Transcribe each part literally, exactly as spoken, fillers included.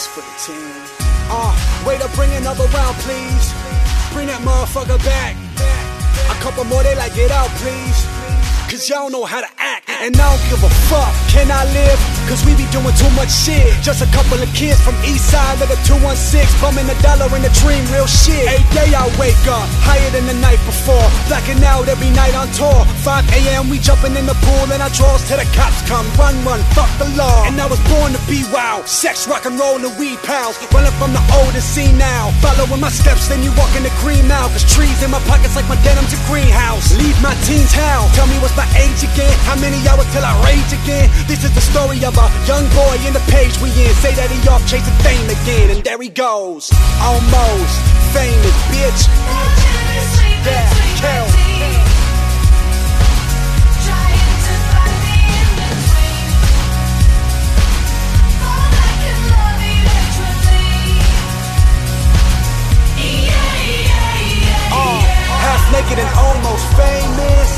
This for the team. Uh, way to bring another round, please. Bring that motherfucker back. A couple more, they like, get out, please. Cause y'all know how to act, and I don't give a fuck. Can I live? Cause we be doing too much shit. Just a couple of kids from east side of the two one six, bumming a dollar in the dream, real shit. Every day I wake up, higher than the night before. Blacking out every night on tour. five A M we jumping in the pool, and I draws till the cops come. Run, run, fuck the law. And I was born to be wild. Sex, rock and roll, and weed pals. Running from the old and see now. Following my steps, then you walk in the green now. Cause trees in my pockets like my denim's a greenhouse. Leave my teens how? Tell me what's my age again? How many hours till I rage again? This is the story of a young boy in the page we in. Say that he off chasing fame again, and there he goes. Almost famous, bitch. Yeah, kill. Uh, half naked and almost famous.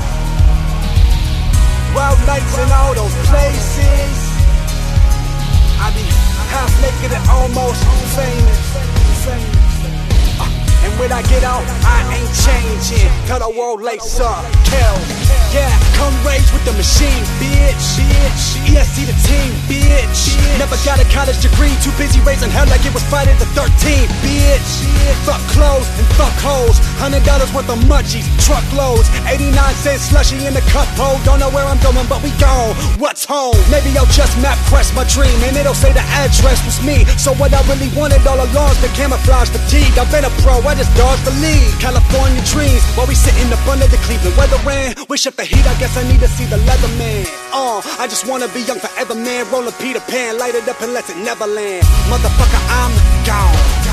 Wild nights in all those places. I be half naked and almost famous. Uh, and when I get out, I ain't changing. Tell the world lace up, kill. Yeah, come rage with the machine, bitch. E S C the team, bitch. Never got a college degree, too busy raising hell like it was Friday the thirteenth, bitch. Fuck clothes and fuck hoes. Hundred dollars worth of munchies, truckloads. Eighty-nine cents slushy in the cup hole. Don't know where I'm going, but we gone. What's home? Maybe I'll just map quest my dream, and it'll say the address was me. So what I really wanted all along's the camouflage fatigue. I've been a pro, I just dodged the lead. California dreams, while we sitting up under the Cleveland weather ran. Wish up the heat, I guess I need to see the Leatherman. Uh, I just wanna be young forever, man. Rolling Peter Pan, light it up and let it never land. Motherfucker, I'm gone.